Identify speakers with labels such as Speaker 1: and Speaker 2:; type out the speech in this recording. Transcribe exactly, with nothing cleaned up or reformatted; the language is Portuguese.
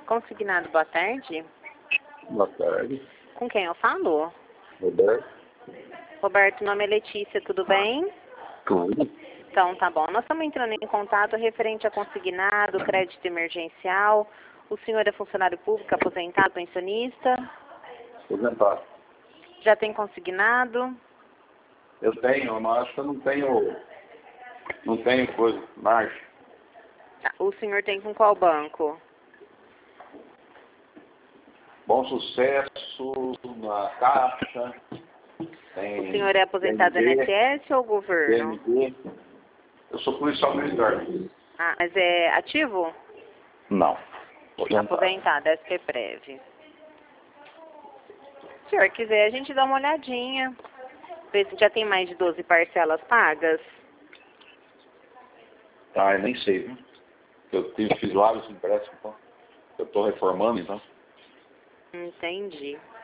Speaker 1: Consignado, boa tarde.
Speaker 2: Boa tarde.
Speaker 1: Com quem eu falo?
Speaker 2: Roberto.
Speaker 1: Roberto, nome é Letícia, tudo bem?
Speaker 2: Tudo.
Speaker 1: Então, tá bom. Nós estamos entrando em contato referente a consignado, crédito emergencial. O senhor é funcionário público, aposentado, pensionista?
Speaker 2: Aposentado.
Speaker 1: Já tem consignado?
Speaker 2: Eu tenho, mas acho que eu não tenho. Não tenho coisa, margem.
Speaker 1: Tá. O senhor tem com qual banco?
Speaker 2: Bom Sucesso, na Caixa. Tem
Speaker 1: O senhor é aposentado do I N S S ou governo?
Speaker 2: B N D. Eu sou policial militar.
Speaker 1: Ah, mas é ativo?
Speaker 2: Não. Aposentado.
Speaker 1: Aposentado, S P Prev. Se o senhor quiser, a gente dá uma olhadinha. Ver se já tem mais de doze parcelas pagas.
Speaker 2: Ah, eu nem sei, viu? Eu tive, fiz vários empréstimos, então. Eu estou reformando, então.
Speaker 1: Entendi.